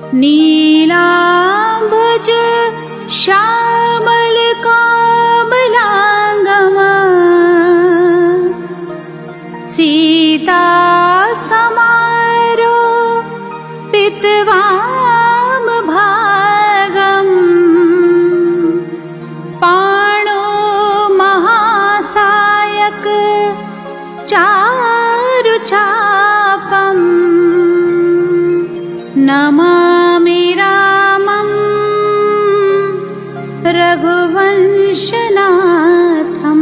नीलाम्बुज श्यामल कमलांगम सीता समारोपितवाम भागम पाणो महासायक चारुचापम नमामि रामं रघुवंशनाथम्।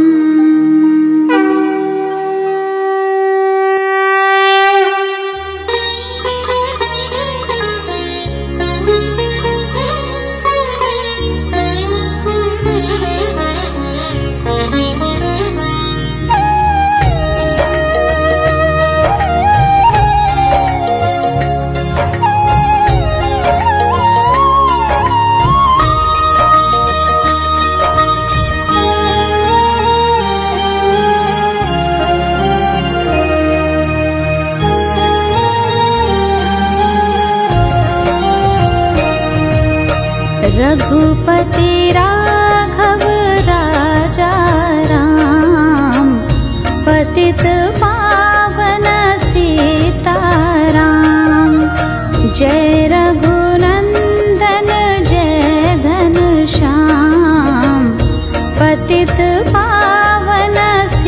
रघुपति राघव राजा राम पतित पावन सीताराम। जय रघुनंदन जय घनश्याम पतित पावन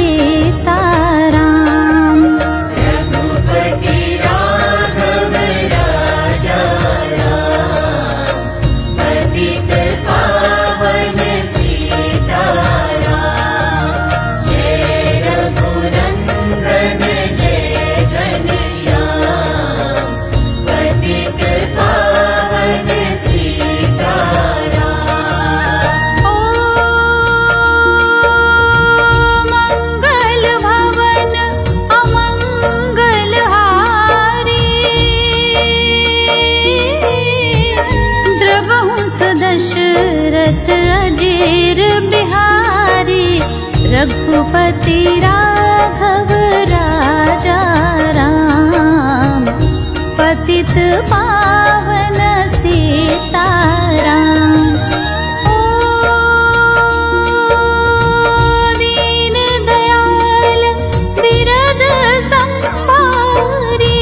सीताराम। रघुपति राघव राजा राम पतित पावन सीताराम। जय रघुनंदन जय घनश्याम पतित पावन सीताराम। ओ मंगल भवन अमंगल हारी द्रवहुत दशरथ अजीर बिहारी। रघुपति राघव राजा राम पतित पावन सीताराम। ओ दीन दयाल बिरद संभारी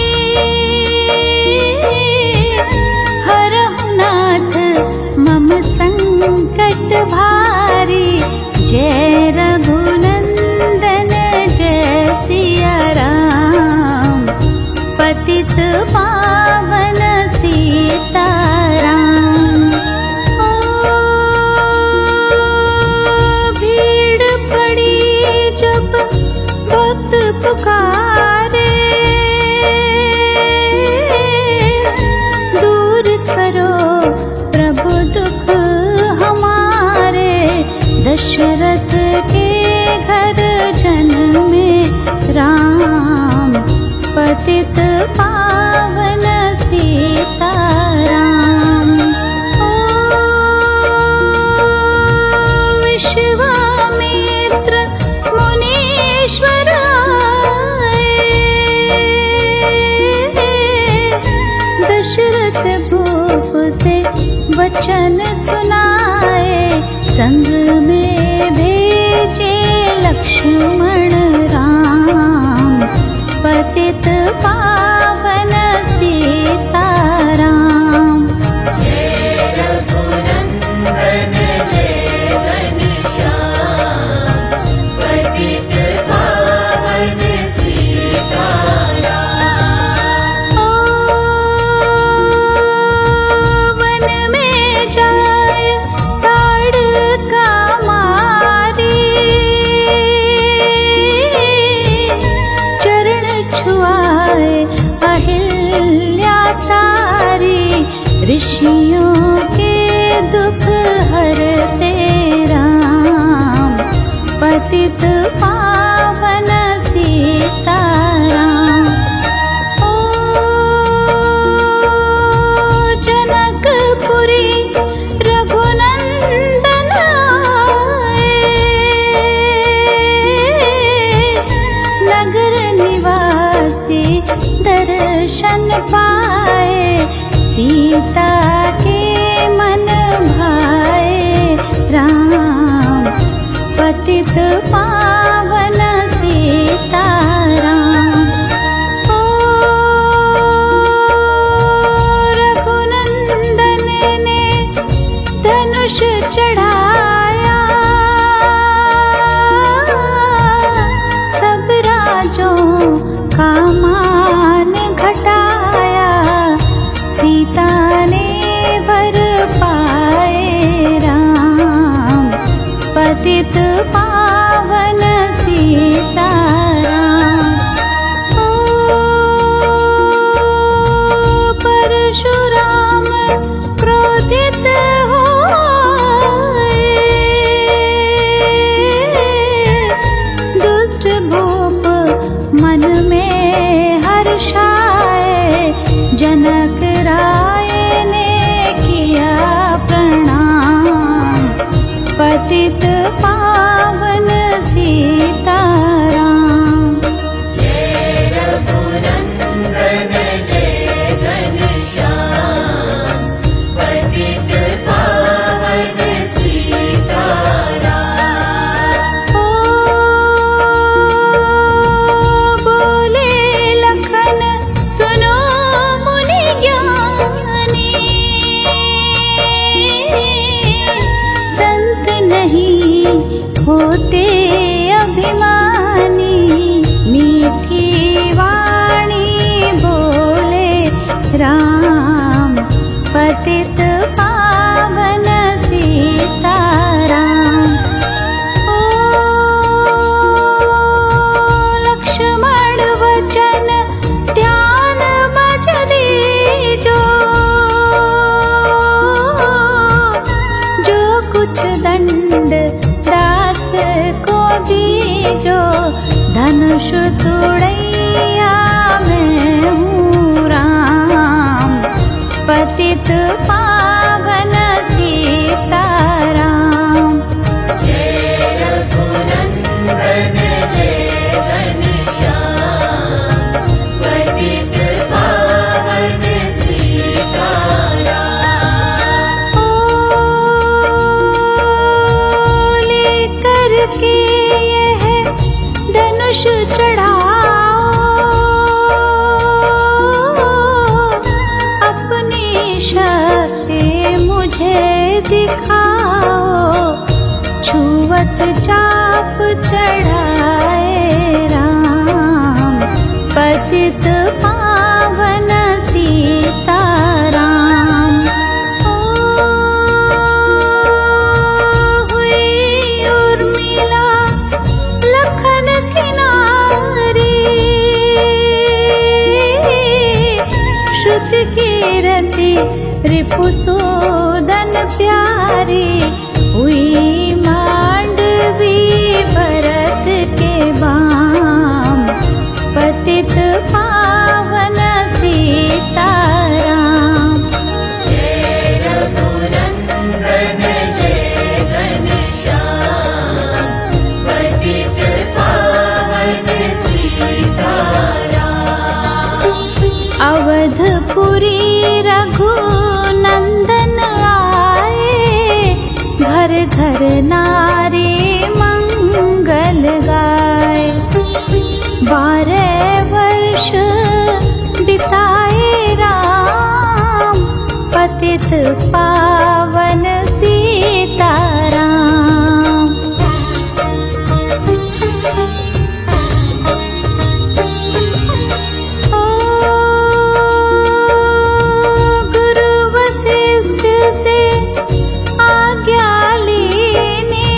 हरहु नाथ मम संकट भारी। जय रघुनंदन जय सिया राम पतित पावन सीताराम। ओ भीड़ पड़ी जब भक्त पुकारे दूर करो प्रभु दुख हमारे। दशरथ के घर जन में राम पतित पावन सीताराम। ओ विश्वामित्र मुनीश्वर आए दशरथ भूप से वचन सुनाए। संग में भेजे लक्ष्मण राम पतित पावन सीताराम। जय रघुनंदन जय घनश्याम पतित पावन सीताराम। ओ वन में जाय ताड़का मारी चरण छुआए अहिल्या तारी। ऋषियों के दुख हरते राम पतित पावन सीताराम। ओ जनकपुरी रघुनंदन आए नगर निवासी दर्शन पाए। सीता के मन भाए राम, पतित पावन सीताराम। ओ रघुनंदन ने धनुष चढ़ाया, सब राजों का मान घटाया, सीता ने वर पाए राम, पतित पावन सीताराम। ओ परशुराम क्रोधित होए, दुष्ट भूप मन में हर्षाए, जनक राय ने किया प्रणाम, पतित पावन सीताराम। जय रघुनंदन जय घनश्याम, पतित पावन सीताराम। ओ बोले लखन सुनो मुनि ज्ञानी, संत नहीं होते अभिमानी, मीठी वाणी बोले राम, पतित पावन सीताराम। ओ लक्ष्मण वचन ध्यान मज दीजो, जो कुछ दंड दास को दीजो, धनुष तुड़ैया मैं हूँ राम, पतित पावन सीताराम। जय रघुनंदन जय घनश्याम, पतित पावन सीताराम। ओ लेकर के यह धनुष चढ़ाओ, अपनी शक्ति मुझे दिखाओ, छुवत चाप चढ़ाए राम, पतित पावन सीताराम। ओ हुई उर्मिला लखन किनारी, श्रुति कीरति रिपुसूदन प्यारी, हुई मांडवी भरत के बाम, पतित पावन सीताराम। जय रघुनंदन जय घनश्याम, पतित पावन सीताराम। अवधपुरी रघुनंदन आए, घर घर नारी मंगल गाए, 12 वर्ष बिताए राम, पतित पावन सीताराम। ओ गुरु वशिष्ठ से आज्ञा लीनी,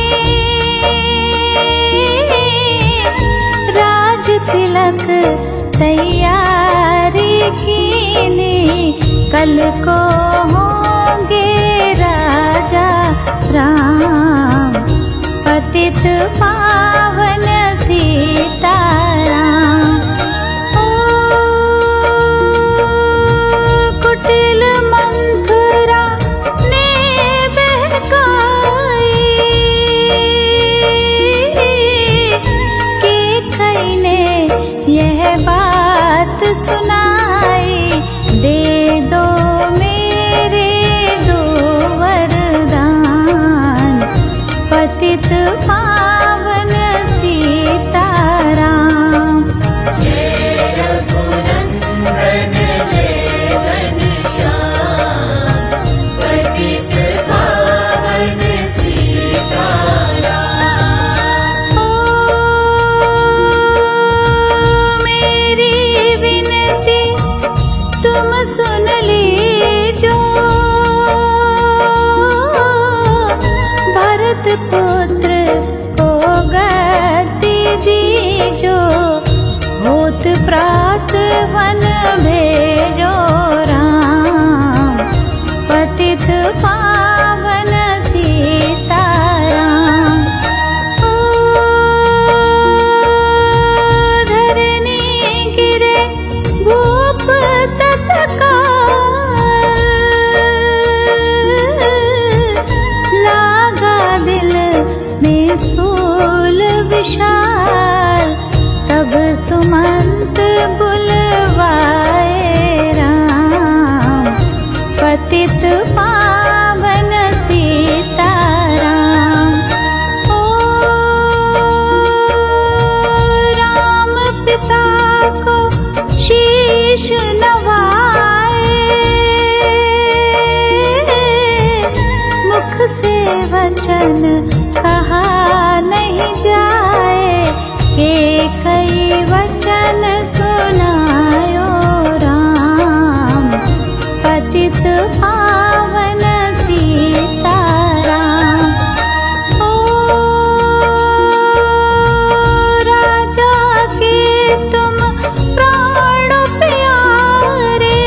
राज तिलक तैयारी कीनी, कल को होंगे राजा राम, पतित पावन सीताराम। ओ कुटिल मंथरा ने बहकाई, केकई ने यह बात सुनाई, दे दो मेरे तुम सुन लीजो, भरत पुत्र को गति दीजो, होत प्रात वन भेजो राम, पतित पावन सीताराम। ओ धरनी गिरे भूप तत्काल, लागा दिल में सूल विशाल, तब सुमंत बुलवाए राम, पतित पावन सीताराम। ओ राम पिता को शीश नवाए, मुख से वचन कहा नहीं जाए, कई वचन सुनायो राम, पतित पावन सीताराम। ओ राजा के तुम प्राण प्यारे,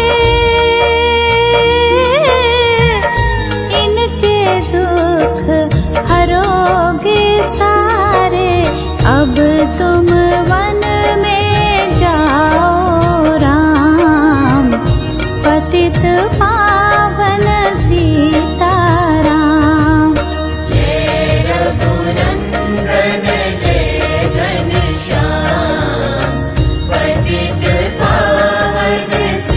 इनके दुख हरोगे सारे, अब तुम वन में जाओ राम, पतित पावन सीताराम। जय रघुनंदन जय घनश्याम, पतित पावन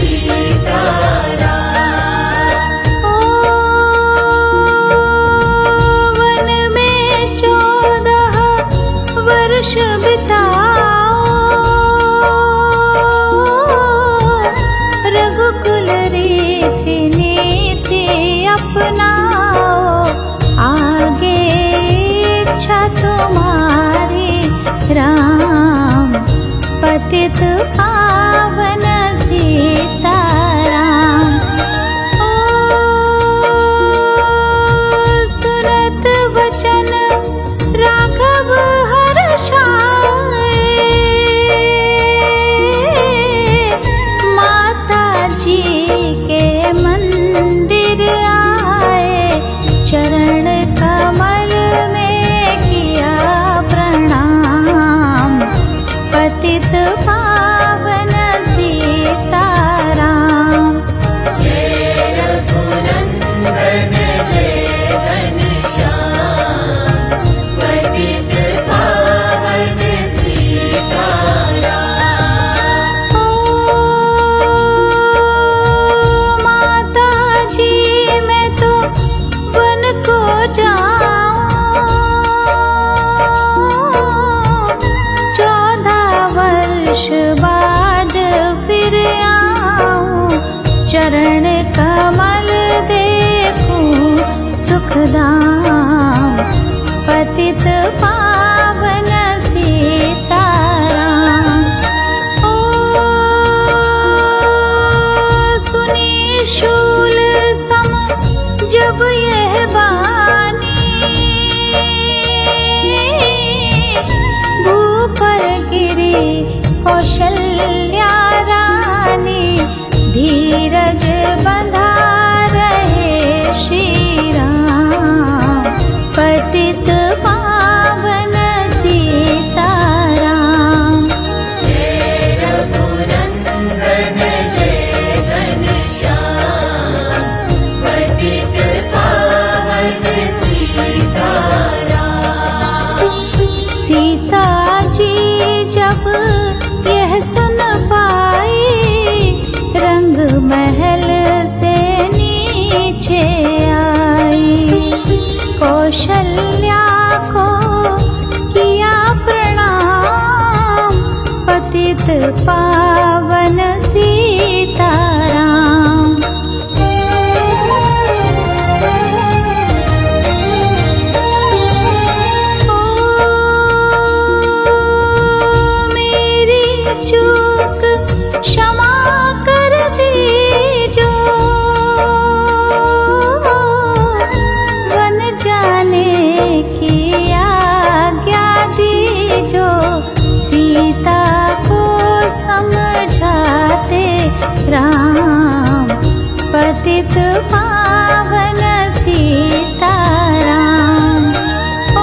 सीताराम। ओ वन में 14 वर्ष बिताओ, रघुकुल रीति नीति अपनाओ, आगे इच्छा तुम्हारी राम, पतित पावन सीताराम। ओ सुनत वचन राघव हर्षाए, माता जी के मंदिर आए, चरण कमल में किया प्रणाम, पतित पावन सीताराम। जय रघुनंदन जय घनश्याम, पतित पावन सीताराम। ओ माता जी मैं तो वन को जाऊं, 14 वर्ष बाद फिर आऊं, चरण कमल देखूं सुखदाम, पतित पावन सीताराम। ओ सुनी शूल सम जब यह बानी, भूपर गिरी कौशल्या रानी, धीरज बंधा रहे श्री राम, पतित पावन पतित पावन सीताराम। ओ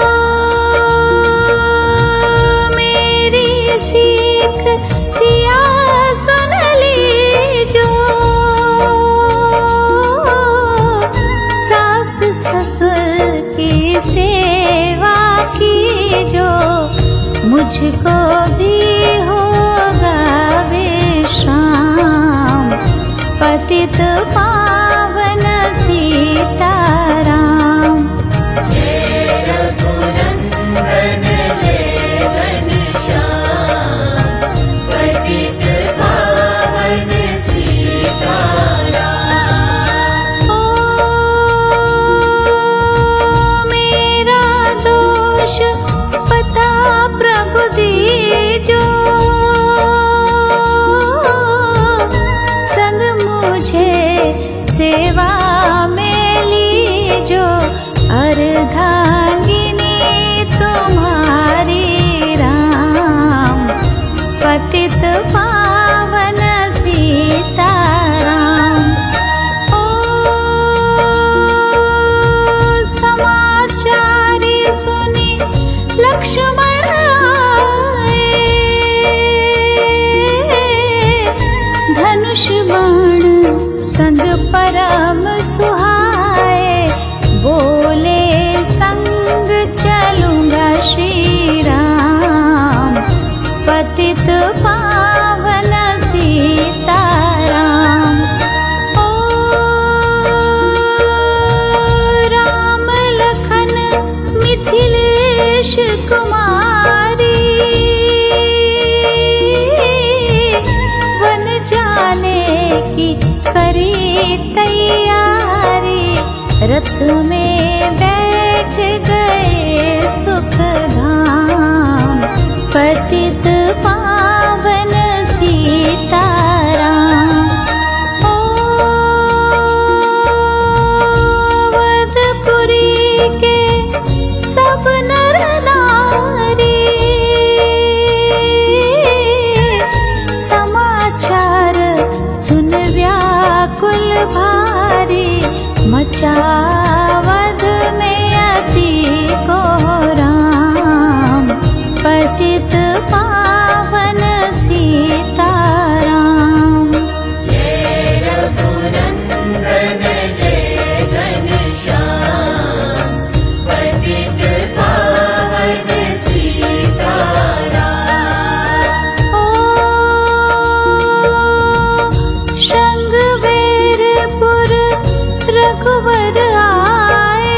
मेरी सीख सिया सुन लीजो, सास ससुर की सेवा कीजो, मुझको भी होगा विश्राम। पतित पावन सीताराम। जय रघुनंदन जय घनश्याम, पतित पावन सीताराम। ओ मेरा दोष पता प्रभु दीजो, संग मुझे सेवा में लीजो, अर्धांगिनी तुम्हारी राम। पतित पावन सीताराम। ओ समाचारी सुनी लक्ष्मण आए, धनुष बाण संग परम सुहाए, बोले संग चलूंगा श्री राम। पतित पावन सीताराम। ओ राम लखन मिथिलेश कुमारी, वन जाने की करी तैयारी, रथ में बैठ गए सुख धाम। पतित पावन सीताराम। ओ अवधपुरी के सब नर नारी, समाचार सुन व्याकुल भारी, मचावद में अति कोहराम। पतित पावन सीताराम। जय रघुनंदन जय घनश्याम, पतित पावन सीताराम। ओ शृंगवेरपुर रघुवर आए,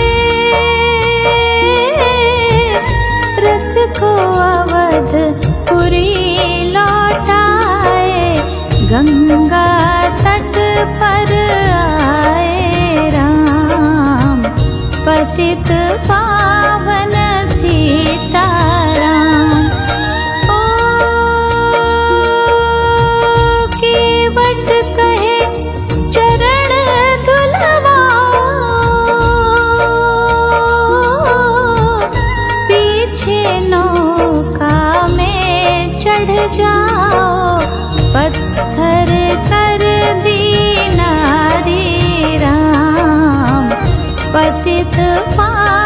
रथ को अवधपुरी लौटाए, गंगा तट पर आए राम। पतित पावन सीताराम। ओ केवट कहे चरण धुलवाओ, पीछे नौका में चढ़ जाओ, पत्थर कर दी नारी राम। पतित पावन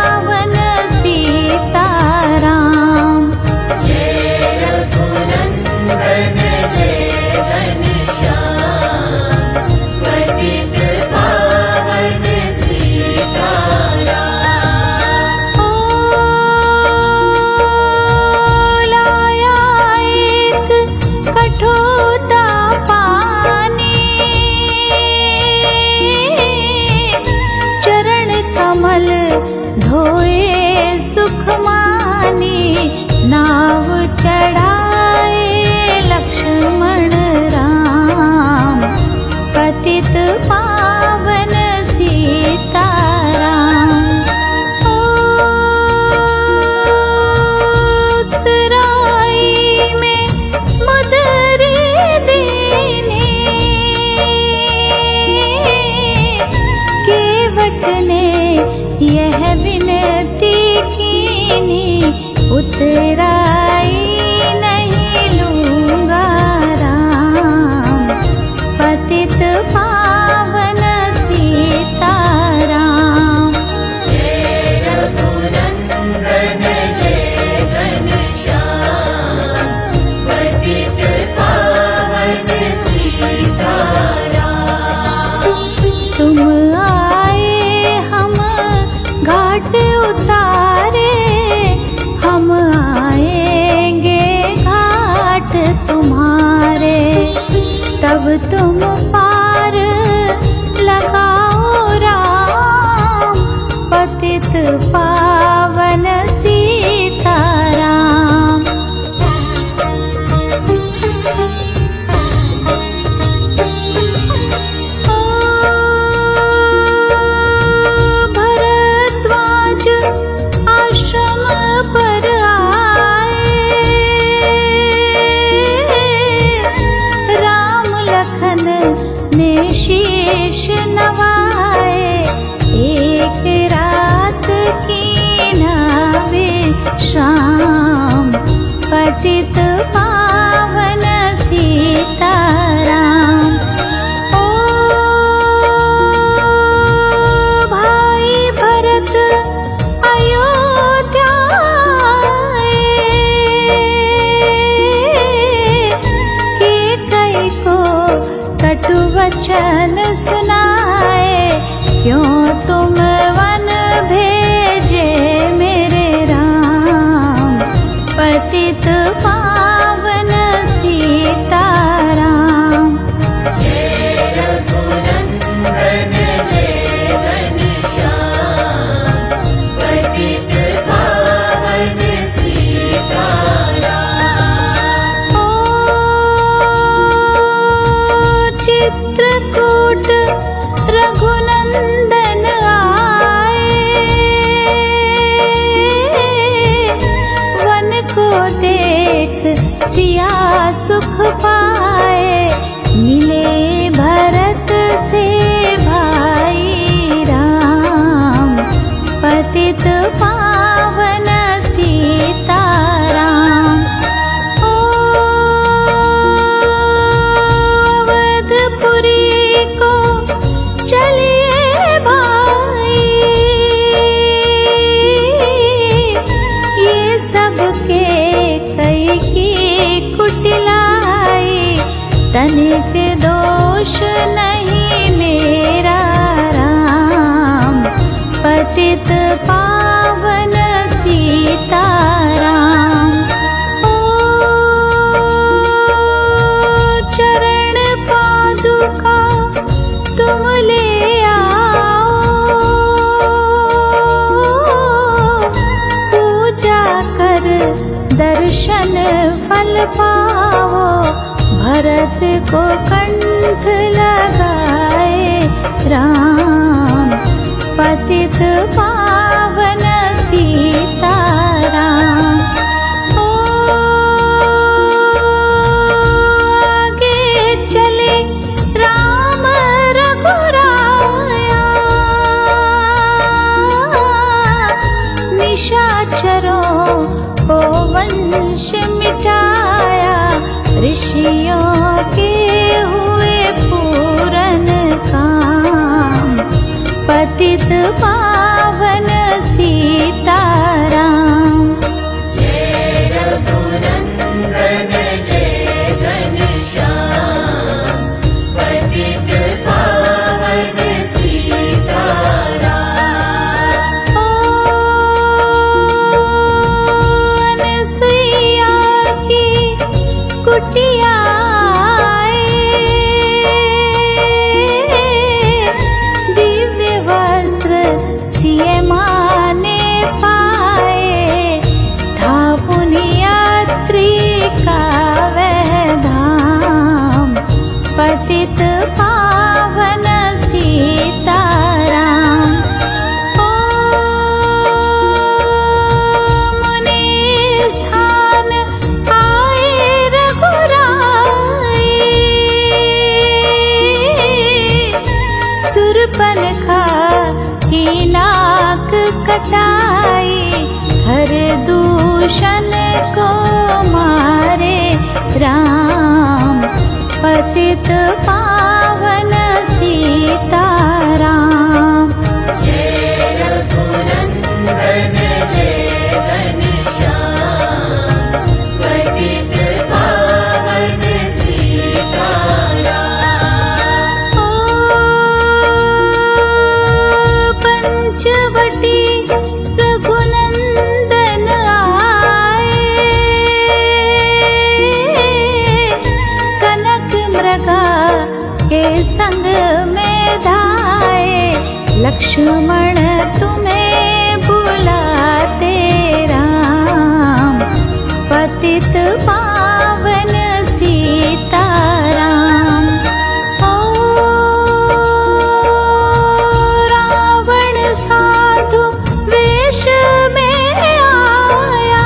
तुम पार लगाओ राम, पतित पावन सीताराम। भरद्वाज आश्रम पर आए, राम लखन ने शीश नवाए। एक रात की नावे श्याम, पतित पावन सीताराम। ओ भाई भरत अयोध्या आए, कैकेयी को कटु वचन सुनाए। क्यों तुम वन भेजे मेरे राम, पतित पावन सीताराम। जय रघुनंदन जय घनश्याम, पतित पावन सीताराम। ओ चित्रकूट रघुनंदन आए, वन को देख सिया सुख पाए। मिले भरत से भाई राम, पतित पावन सीताराम। ओ अवधपुरी को चलिए भाई, ये सब कैकेयी की कुटिलाई। तनिक दोष नहीं मेरा राम, पतित पावन सीताराम। ओ चरण पादुका तुम ले आओ, पूजा कर दर्शन फल पाओ। भरत को कंठ लगाए राम, पतित पावन सीताराम। ओ आगे चले राम रघुराया, निशाचरों को वंश मिटाया। ऋषियों के हुए पूरन काम, पतित पावन सीताराम। जय रघुनंदन जय घनश्याम, पतित पावन सीताराम। ओ अनसुईया की कुटिया आए, दिव्य वस्त्र सिए माने पाए। था पुण्ययात्री का वह धाम, पतित पावन सीताराम। ओ मुनि स्थान आए रघुराई, सुरपनखा की नाक कटाई। हर दूषण को मारे राम, पतित पावन सीताराम। जय रघुनंदन जय घनश्याम, पतित पावन सीताराम। ओ पंचवटी रघुनंदन आए, कनक मृगा संग में धाए, लक्ष्मण तुम्हें बुलाते राम, पतित पावन सीताराम। ओ रावण साधु वेश में आया,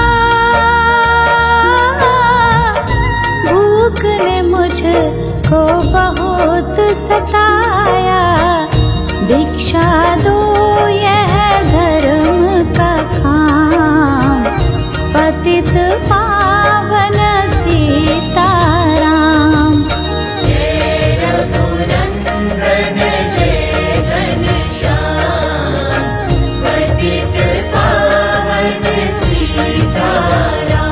भूख ने मुझको बहुत सताया, भिक्षा दो यह धर्म का काम, पतित पावन सीताराम। जय रघुनंदन जय घनश्याम, पतित पावन सीताराम।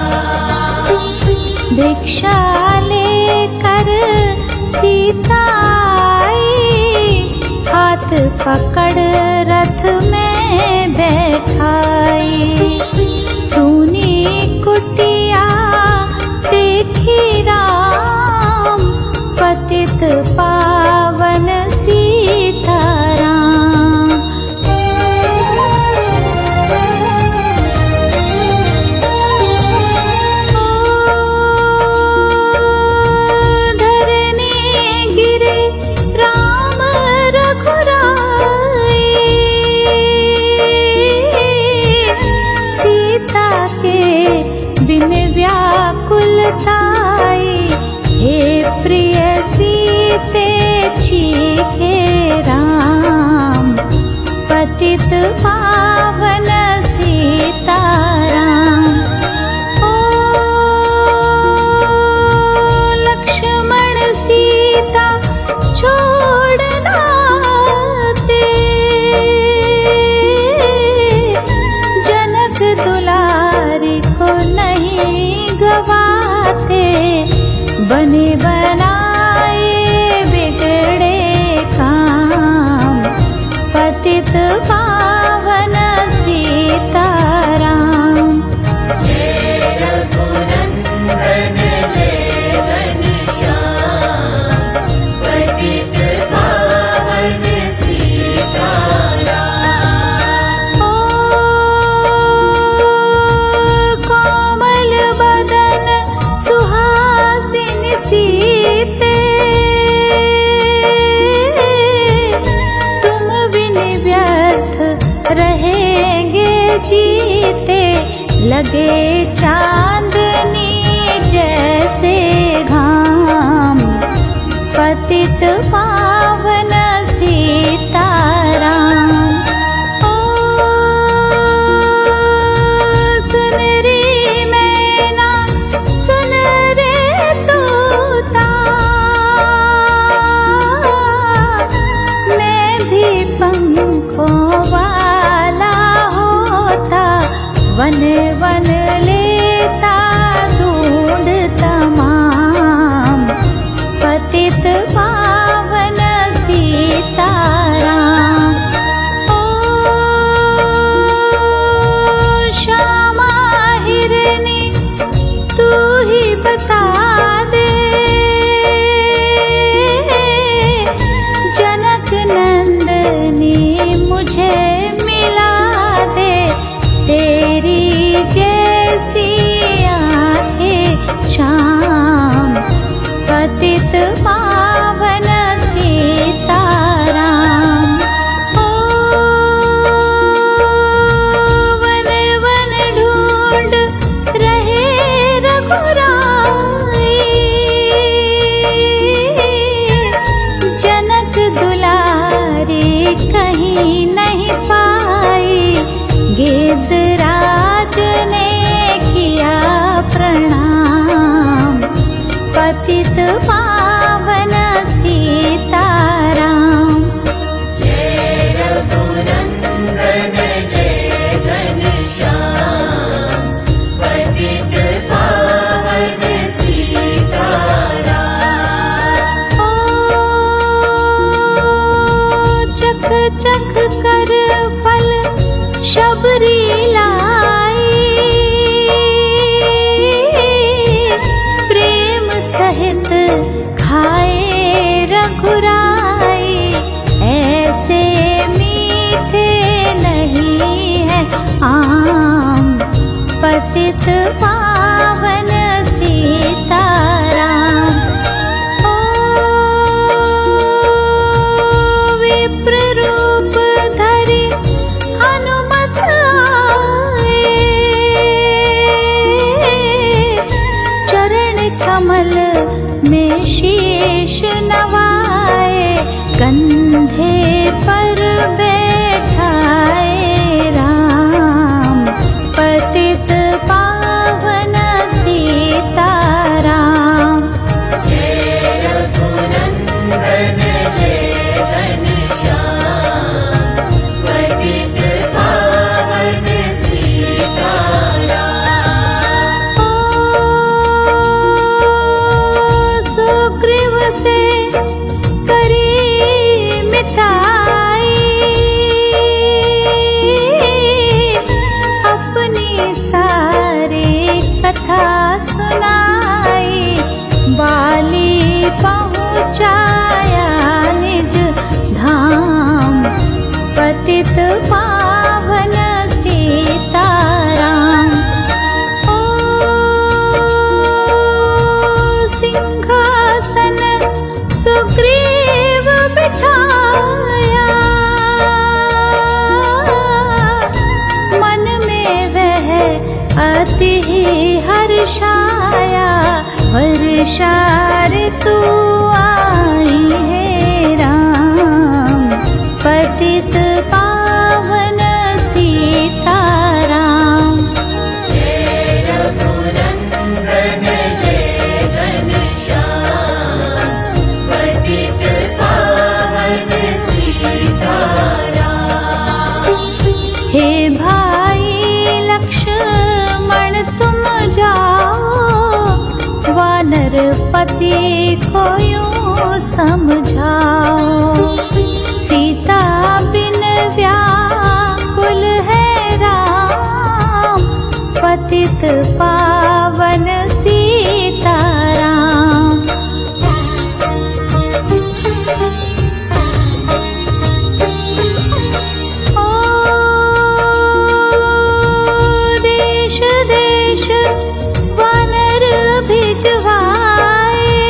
भिक्षा लेकर सीता आई, हाथ पकड़ रथ में बैठाई, सुनी कुटिया देखी राम, पतित पावन सीताराम। धरनी गिरे राम रघुराई, सीता के बिन व्याकुलताई, हे प्रिय सीते चीखे राम, पतित पावन सीताराम। ओ लक्ष्मण सीता छोड़ना दे, जनक दुलारी को नहीं गवाते, बने बनाए बिगड़े काम, पतित पावन सीताराम। जय रघुनंदन जय घनश्याम, पतित पावन सीताराम। ओ कोमल बदन सुहासिनी सीते, तुम बिन व्यर्थ रहेंगे जीते, लगे चांदनी जैसे घाम, पतित पावन सीताराम। ओ सुन रे मैना सुन रे तोता, मैं भी पंखों वाला होता, वन वन लेता ढूंढ तमाम, पतित पावन सीताराम। ओ श्यामा हिरनी तू ही बता दे, जनक नंदनी मुझे मिला दे, तेरी जैसी आंखें श्याम, पतित पावन सीताराम। ओ वन वन ढूंढ रहे रघुराई, जनक दुलारी कहीं नहीं पाई, गिद्धराज ने किया प्रणाम, पतित पावन सीताराम। जय रघुनंदन जय घनश्याम, पतित पावन सीताराम। ओ चक चक कर फल शबरी लाई, प्रेम सहित खाए रघुराई, पतित पावन सीताराम। ओ विप्र रूप धरि हनुमत आए, चरण कमल में शीश नवाए, कंधे पर बैठाए राम, पतित पावन सीताराम। जय रघुनंदन जय घनश्याम, पतित पावन सीताराम। ओ सुग्रीव से करी मिताई, अपनी सारी कथा सुनाई, बाली पहुँचाया निज धाम, पतित पावन सीताराम। ओ सिंहासन सुग्रीव बिठाया, मन में वह अति हर्षाया, वर्षा ऋतु आई है राम, पतित पावन सीताराम। जय रघुनंदन जय घनश्याम, पतित पावन सीताराम। हे भाई लक्ष्मण तुम जाओ, वानर पति को यूं समझाओ, सीता बिन व्याकुल है राम, पतित पावन सीताराम। ओ देश देश वानर भिजवाए,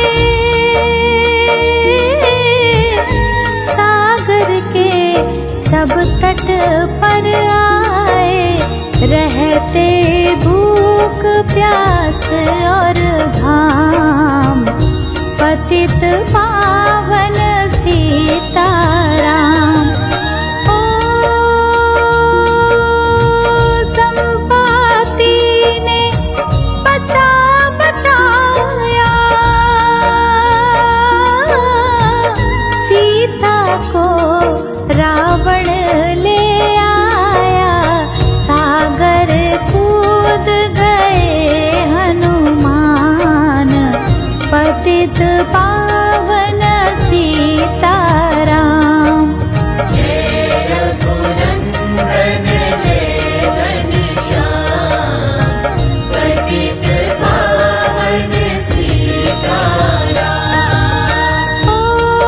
सागर के सब तट पर आए, रहते भूख प्यास और घाम, पतित पावन सीताराम। ओ संपाति ने पता बताया, सीता को रावण ले आया, सागर कूद गए हनुमान, पतित पावन सीताराम। जय रघुनंदन जय घनश्याम, पतित पावन सीताराम। ओ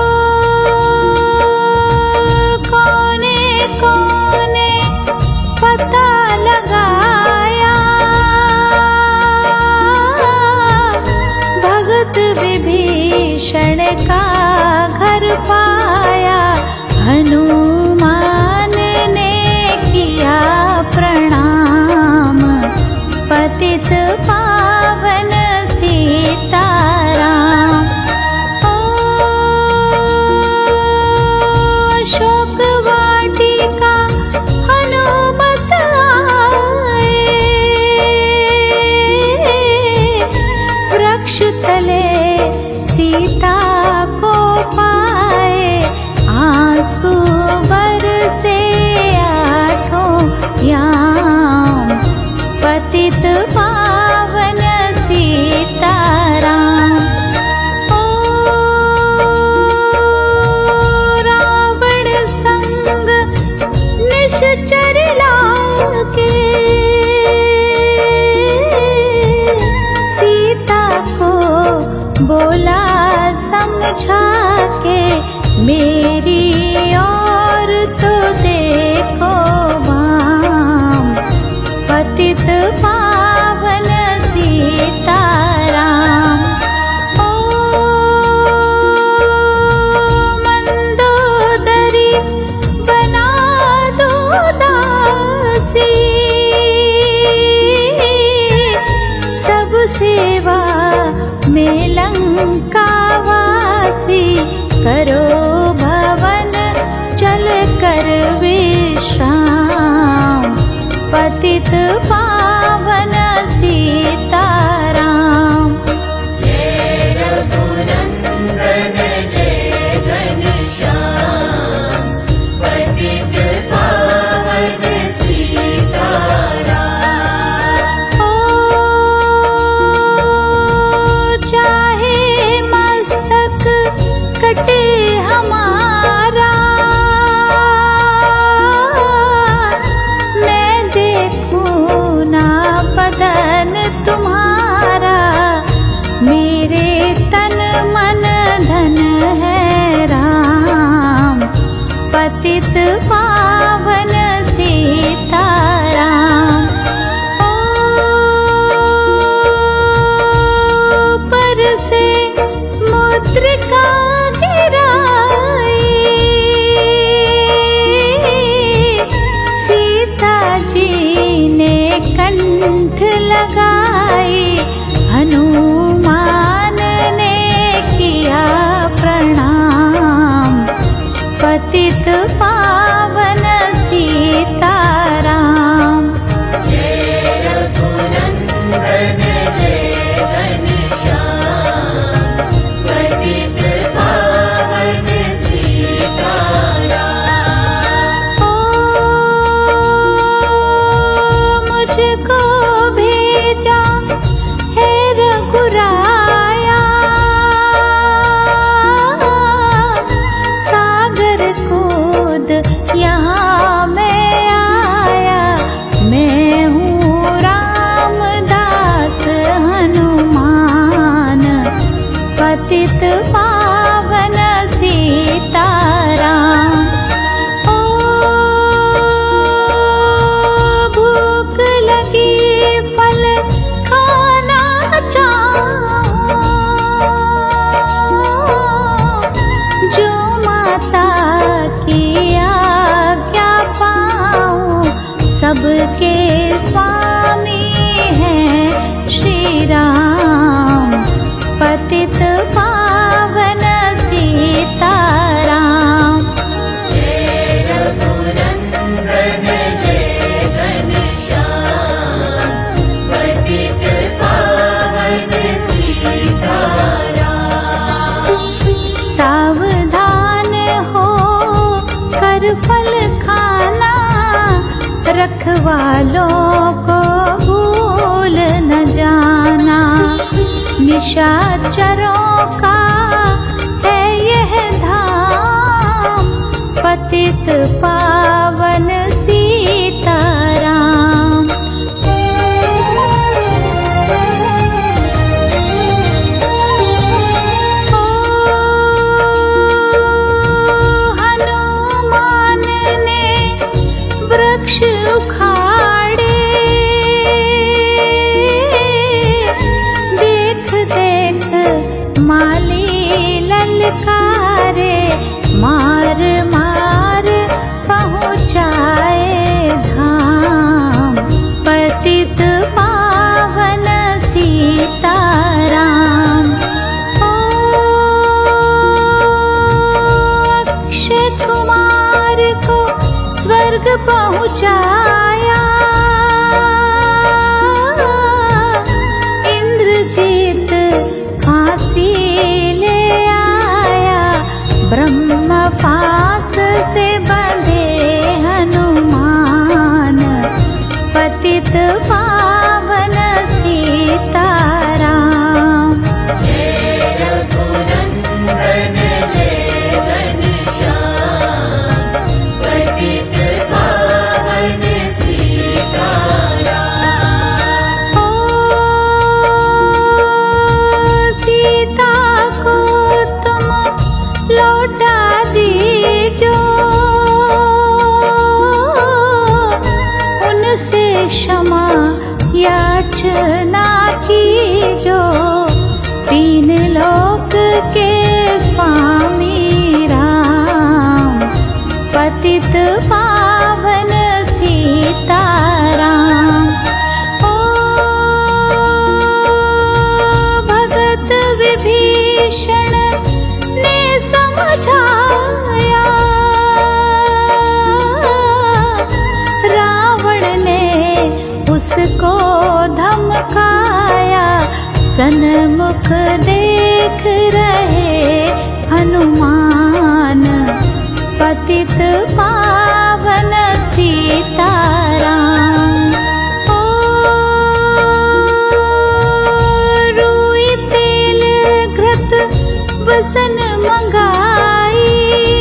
कोने कोने पता लगाया, भगत विभीषण का घर पाया, हनुमान ने किया प्रणाम, पतित पावन सीताराम। ओ अशोक वाटिका हनुमत आए, वृक्ष तले सीता को पाए, आंसू बरसे आठों याम, पतित पावन सीताराम। ओ रावण संग निश्चर लागे, सीता को बोला समझा के, मेरी और तो देखो वाम, पतित पावन करो भवन चल कर विश्राम, पतित पावन सीताराम। जय रघुनंदन जय घनश्याम, पतित पावन सीताराम। ओ चाहे मस्तक कटे हमारा, मैं देखूं ना बदन तुम्हारा, मेरे तन मन धन है राम, पतित पावन सीताराम। ऊपर से मुद्रिका गिराई, सीता जी ने कंठ लगाई, हनुमान ने किया प्रणाम, पतित पावन सीताराम। जय रघुनंदन जय घनश्याम, पतित पावन सीताराम। ओ मुझको भेजा है रघुराया, सागर कूद यहाँ मैं आया, मैं हूँ रामदास हनुमान, पतित पावन सीताराम। ओ भूख लगी फल खाना चाहूं, जो माता की आज्ञा पाऊं, सबके स्वामी हैं श्री राम, पतित पावन सीताराम। जय रघुनंदन जय घनश्याम, पतित पावन सीताराम। सावधान हो कर फल खाना, रखवालों को भूल न जाना, निशाचरों का है यह धाम, पतित पावन सीताराम। ओ हनुमान ने वृक्ष उखाड़े, देख देख माली ललकारे, मार मार पहुँचाए धाम, पतित पावन सीताराम। ओ अक्षय कुमार को स्वर्ग पहुँचाया, इंद्रजीत फांसी ले आया, ब्रह्म पास से बंधे हनुमान, पतित पावन सीताराम। जय रघुनंदन जय घनश्याम, पतित पावन सीताराम। ओ सीता को तुम लौटा दीजो, मुख देख रहे हनुमान, पतित पावन सीताराम। ओ रूई तेल घृत बसन मंगाई,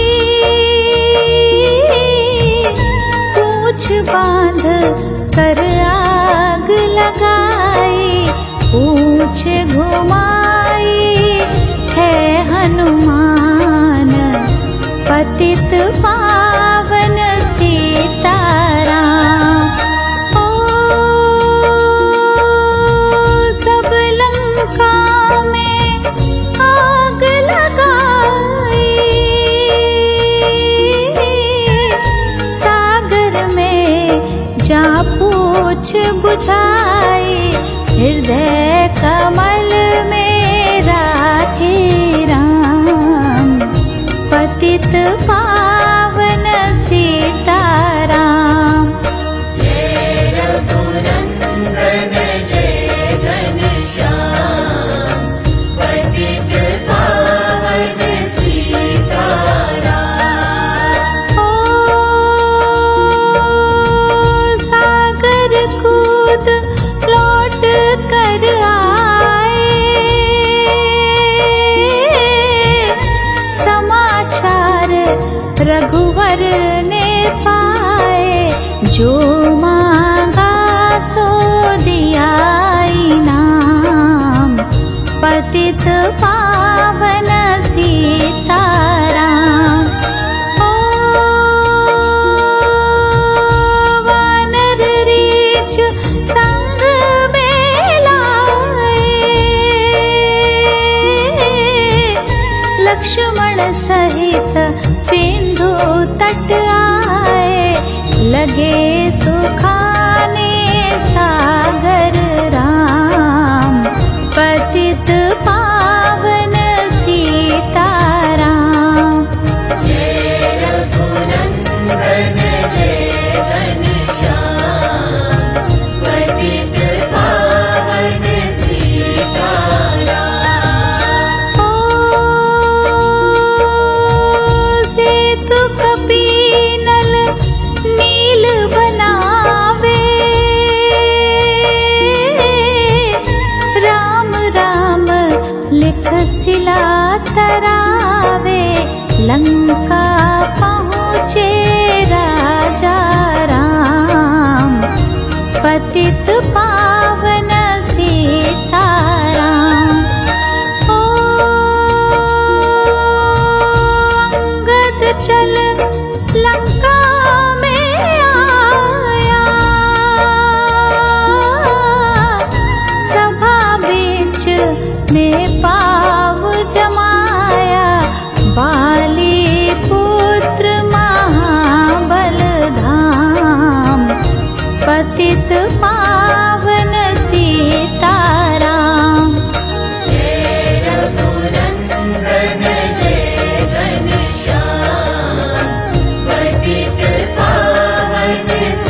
पूछ बांध कर आग लगाई, पूछ घुमाई है हनुमान, पतित पावन सीताराम। ओ सब लंका में आग लगाई, सागर में जा पूछ बुझाई, हृदय कमल में राखे राम, पतित पावन सीताराम। जय रघुनंदन जय घनश्याम, पतित पावन सीताराम। ओ सागर कूद लौट कर आए, समाचार रघुवर ने पाए, जो मांगा सो दिया इनाम, पतित पावन सीताराम। ओ वानर रीछ संग में लाए, लक्ष्मण सहित सिंधु तट आए, लगे सुखाने सागर राम, पतित पावन सीताराम। जय रघुनंदन जय घनश्याम, पतित पावन सीताराम। ओ सेतु कपीनल नील बनावे, राम राम लिख सिला तरावे, लंका पहुँचे राजा राम, पतित पावन सीताराम। ओ अंगद चल लंका में आया, सभा बीच में पाव जमाया, बाली पुत्र महाबल धाम, पतित पावन सीताराम। जय रघुनंदन जय घनश्याम, पतित पावन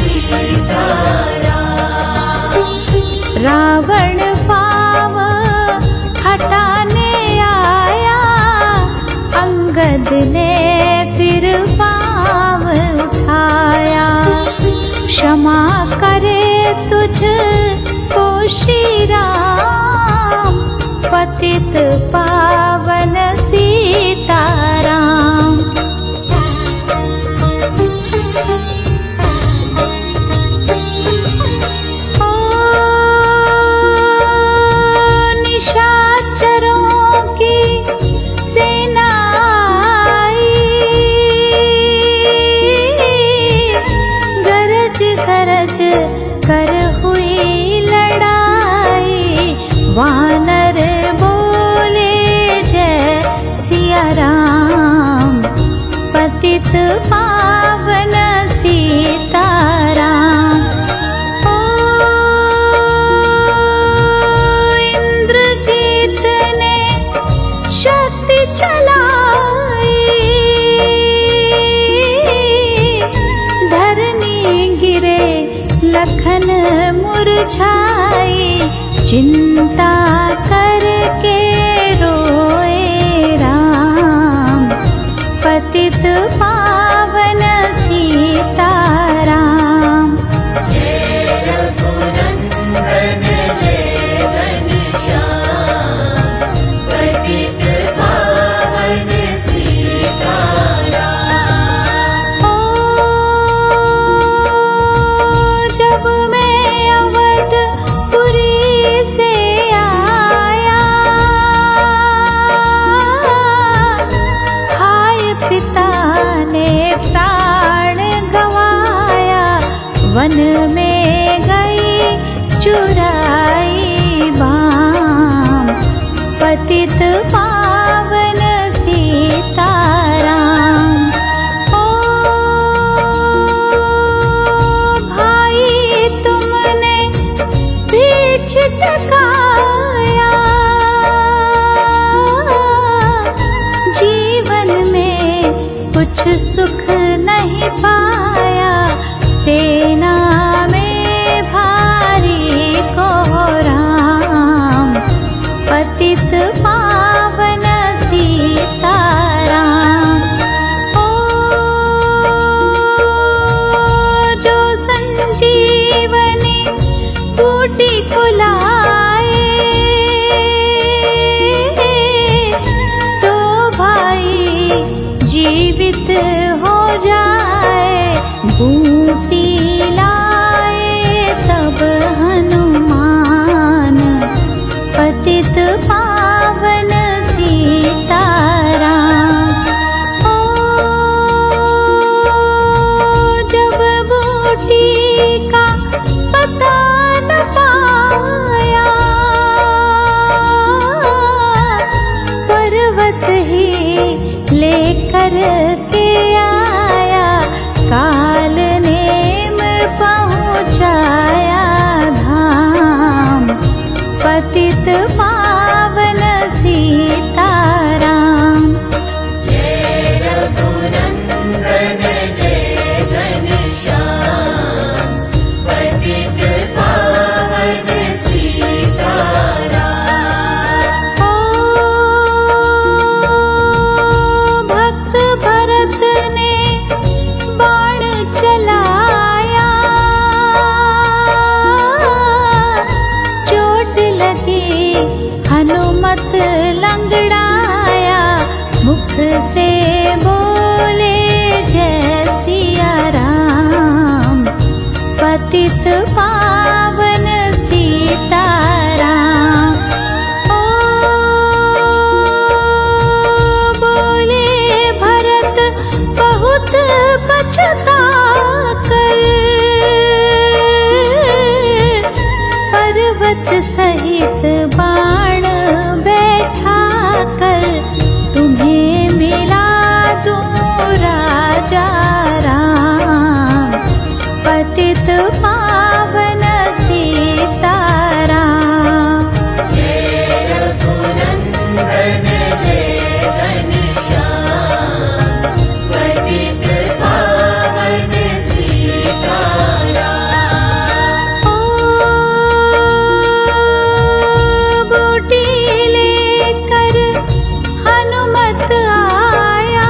सीताराम। रावण पाव हटाने आया, अंगद ने फिर पाव उठाया, क्षमा करे तुझको श्री राम, पतित पावन सीताराम। ओ निशाचरों की सेना आई, गरज गरज कर हुई लड़ाई, वानर बोले जय सिया राम, पतित पावन सीताराम। ओ इंद्रजीत ने शक्ति चलाई, धरनी गिरे लखन मुरझाई, चिंता करके सुख नहीं पाया, सेना में भारी को राम, पतित पावन सीताराम। ओ जो संजीवनी बूटी को लाए, तो भाई जीवित हो जाए। बूटी लाए तब हनुमान, पतित पावन सीताराम। ओ जब बूटी का पता न पाया, पर्वत ही लेकर के आया, काल नेम पहुँचाया धाम, पतित पावन सीताराम। जय रघुनंदन जय घनश्याम, पतित पावन सीताराम। ओ भक्त भरत ने बाण चलाया, चोट लगी हनुमत लंगड़ाया, मुख से बोले जय सिया राम, पतित पावन सीताराम। ओ बोले भरत बहुत पछता कर, पर्वत सहित बाण बैठा कर, तुम्हें मिला दूं राजा राम, पतित पावन सीताराम। जय रघुनंदन जय घनश्याम, पतित पावन सीताराम। ओ बूटी लेकर हनुमत आया,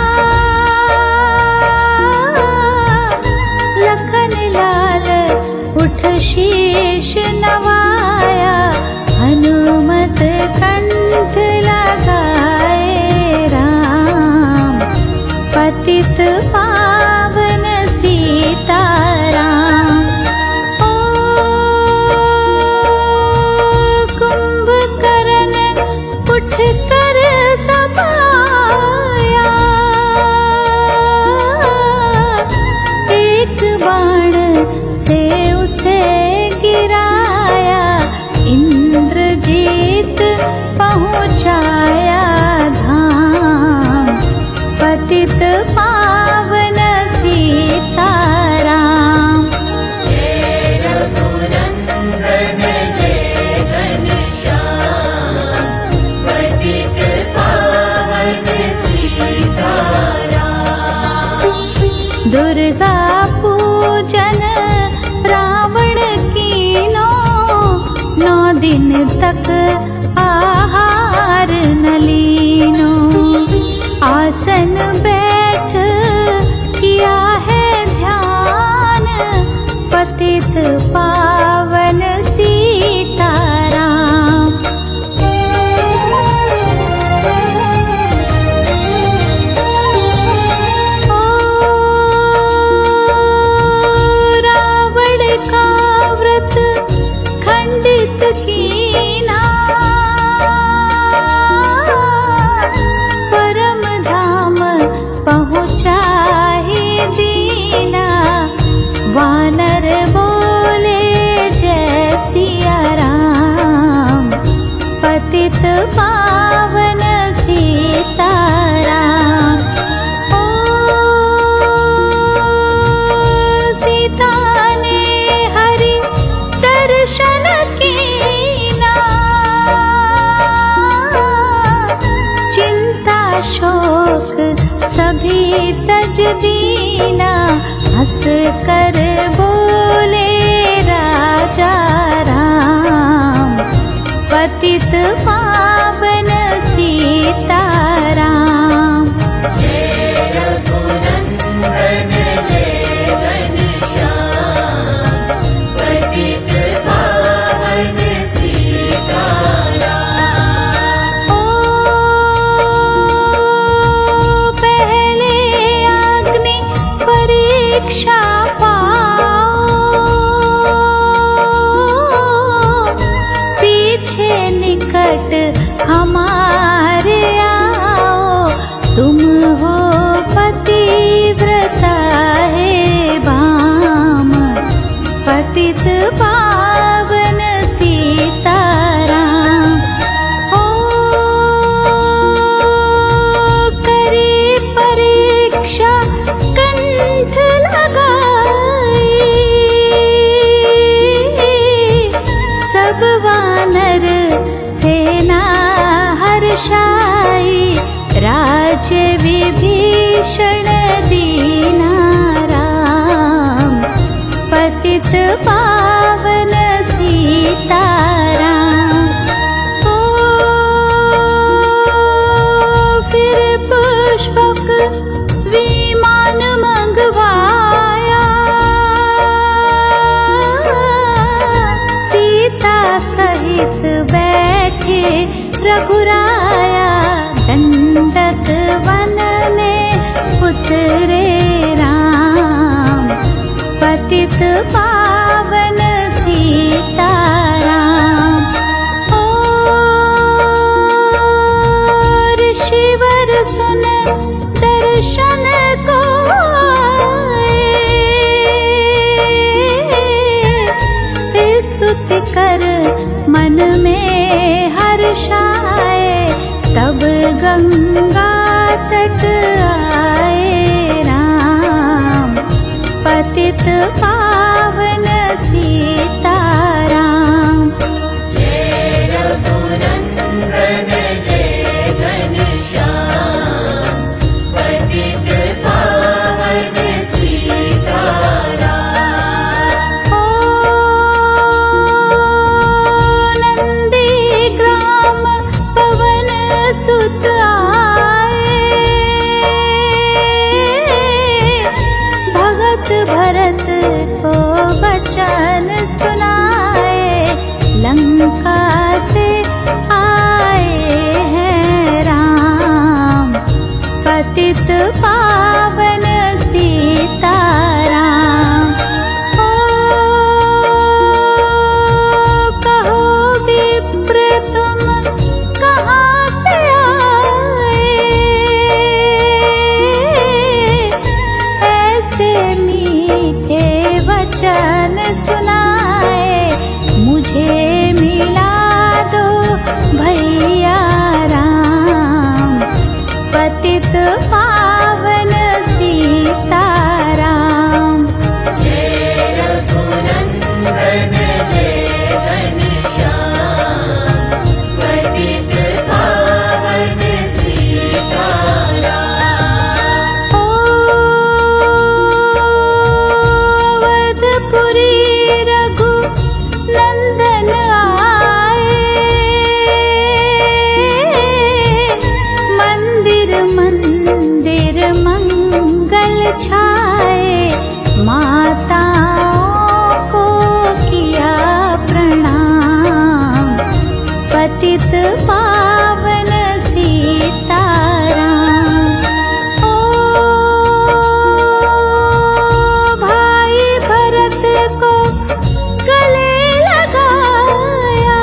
लखन लाल उठ शीश नवाया, हनुमत कंठ लगाए राम, पतित पावन सीताराम। ओ कुंभकर्ण उठ कर तब आया, एक बाण से उसे गिराया, इंद्रजीत पहुँचाया धाम, पतित पावन सीताराम। जय रघुनंदन जय घनश्याम, पतित पावन सीताराम। दुर्गा पूजन रावण कीनो, 9 दिन तक आहार न लीनो, आसन बैठ किया है ध्यान, पतित पावन सीताराम। ओ रावण का व्रत खंडित कीना, परम धाम पहुँचा ही दीना, वानर बोले जाचे विभीषण दीना राम, पतित पावन सीताराम। ओ फिर पुष्पक विमान मंगवाया, सीता सहित बैठे रघुराया। दंडक वन में उतरे राम, पतित पावन सीताराम। ओ ऋषिवर सुन दर्शन को आए, स्तुति कर मन में हर्षाए। तब गंगा तट आए राम, पतित पावन सीताराम। जय रघुनंदन जय घनश्याम, पतित पावन सीताराम। ओ नंदी ग्राम पवन सुत आए, भगत भरत को वचन सुनाए। लंका से आए हैं राम, पतित पावन सीताराम। ओ कहो विप्र तुम कहाँ से आए, ऐसे मीठे वचन सुनाए। मुझे मिला दो भैया राम, पतित पावन सीताराम। जय रघुनंदन जय घनश्याम, पतित पावन सीताराम। ओ अवधपुरी रघु नंदन आए, मंदिर मंदिर मंगल छाए। माताओं को किया प्रणाम, पतित पावन सीताराम। ओ भाई भरत को गले लगाया,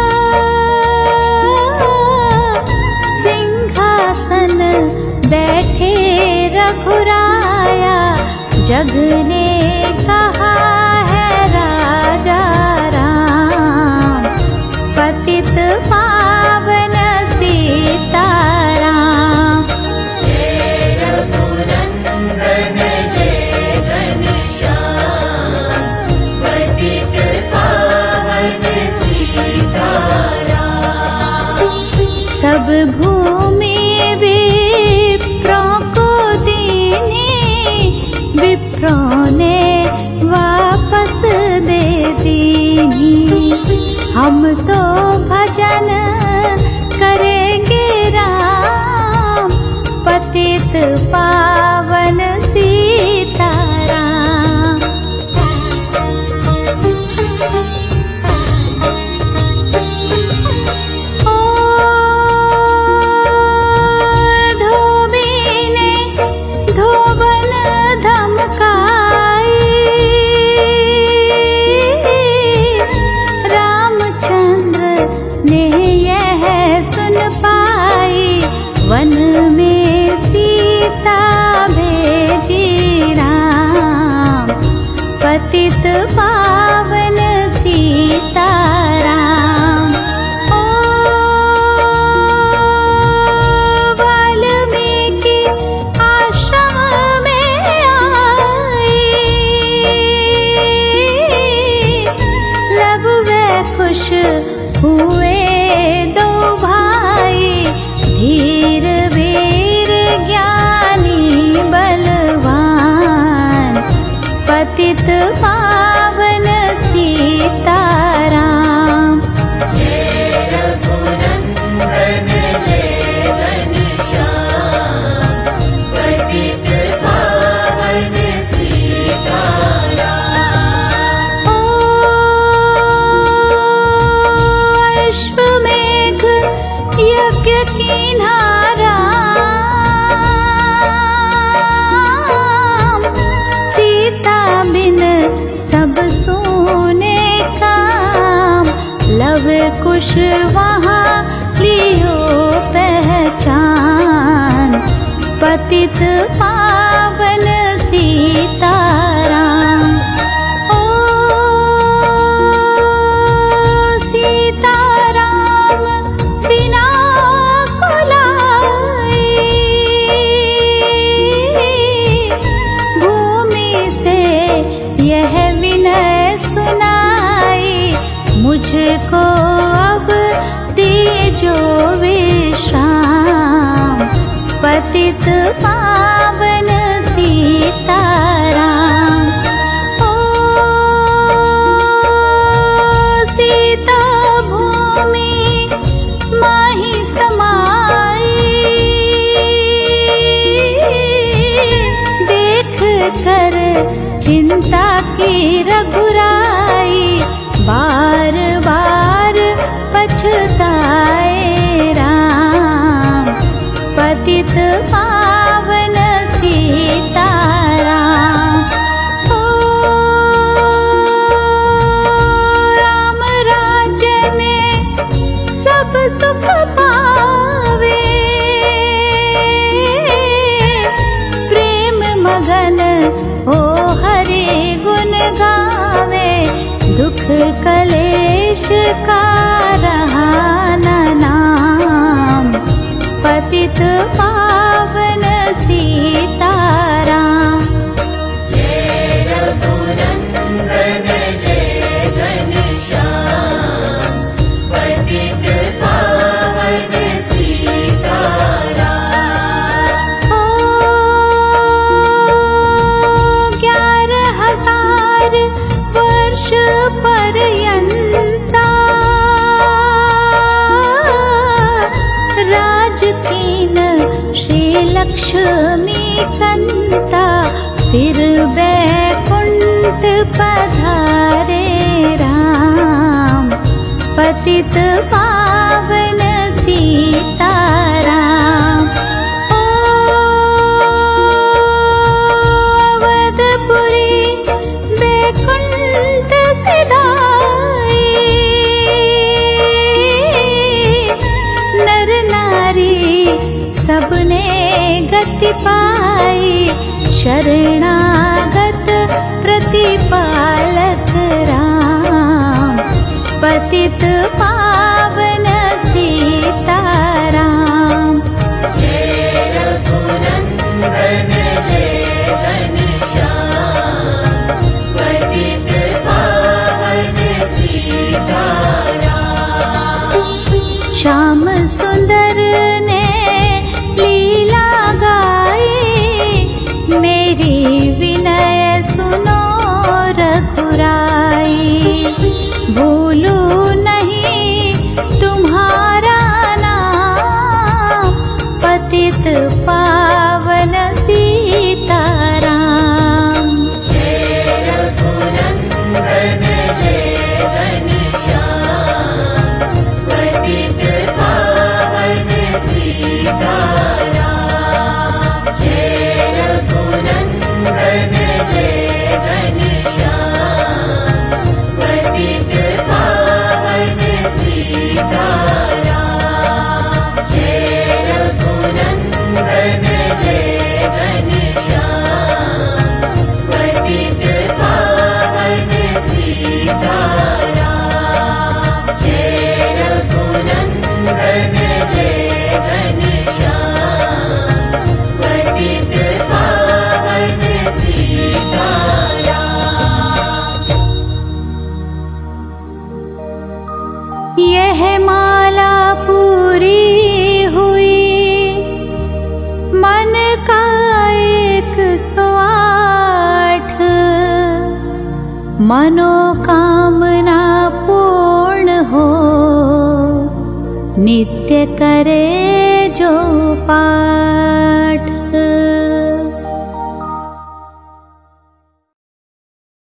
सिंहासन बैठे रघुराया। जग ने कहा है राजा राम, पतित पावन सीताराम। जय रघुनंदन जय घनश्याम, पतित पावन सीताराम। सब भूमि विप्रों को दीनी, विप्रों ने वापस दे दीनी। हम तो भजन करेंगे राम, पतित पावन सीताराम। ओ धोबी ने धोबन धमकाई, रामचंद्र ने यह सुन पाई। वन में सीता पतित पावन सीताराम। जय रघुनंदन जय घनश्याम, पतित पावन सीताराम। ओ अश्वमेघ यज्ञ कीन्हा राम, सीता बिन सब सूने काम। लव कुश वहाँ लियो पहचान, पतित पावन सीताराम। ओ सीताराम बिना कुलाई, भूमि से यह विनय सुनाई। मुझको अब दीजो विश्राम, पतित पावन सीताराम। ओ सीता भूमि माही समाई, देख कर चिंता की रघुराई। बार बार पछताए राम, पतित पावन सीताराम। ओ राम राज्य में सब सुख पावे, प्रेम मगन हो हरि गुण गावे। दुख कलेश का रहा न नाम, पतित पावन सीताराम। जय रघुनंदन जय घनश्याम, पतित पावन सीताराम। ओ 11,000 वर्ष पर्यंता, राज कीन श्री लक्ष्मी कंता। फिर बैकुंठ पधारे राम, पतित पावन सीताराम। ओ अवधपुरी बैकुंठ सिधाई, नर नारी सबने गति पाई। शरणागत प्रतिपालक राम, पतित पावन सीताराम। जय रघुनंदन जय घनश्याम, पतित पावन सीताराम। श्याम सुंदर ने लीला गाई, मेरी विनय सुनो रघुराई। भूलू नहीं तुम्हारा नाम, पतित पावन सीताराम। जय रघुनंदन जय घनश्याम, पतित पावन सीताराम। जय रघुनंदन जय घनश्याम, पतित पावन सीताराम। जय रघुनंदन जय घनश्याम, पतित पावन सीताराम। जय रघुनंदन जय घनश्याम, पतित पावन सीताराम। यह माला पूरी हुई, मन का 108। मनोकामना पूर्ण हो, नित्य करे जो पाठ।